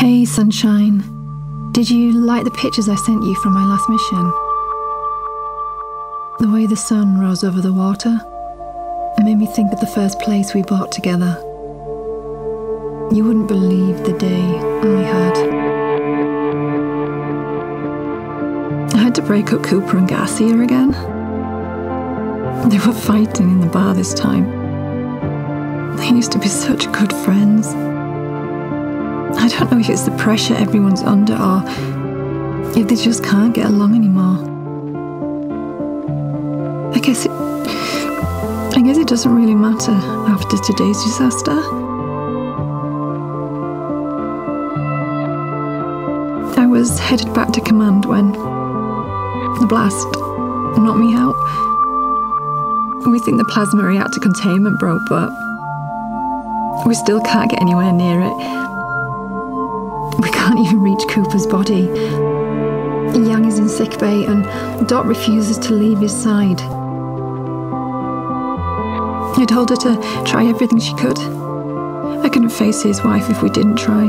Hey, sunshine. Did you like the pictures I sent you from my last mission? The way the sun rose over the water, it made me think of the first place we bought together. You wouldn't believe the day I had. I had to break up Cooper and Garcia again. They were fighting in the bar this time. They used to be such good friends. I don't know if it's the pressure everyone's under or if they just can't get along anymore. I guess it doesn't really matter after today's disaster. I was headed back to command when the blast knocked me out. We think the plasma reactor containment broke, but we still can't get anywhere near it. We can't even reach Cooper's body. Yang is in sickbay and Dot refuses to leave his side. I told her to try everything she could. I couldn't face his wife if we didn't try.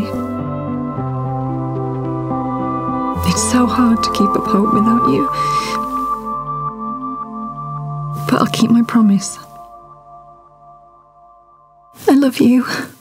It's so hard to keep up hope without you. But I'll keep my promise. I love you.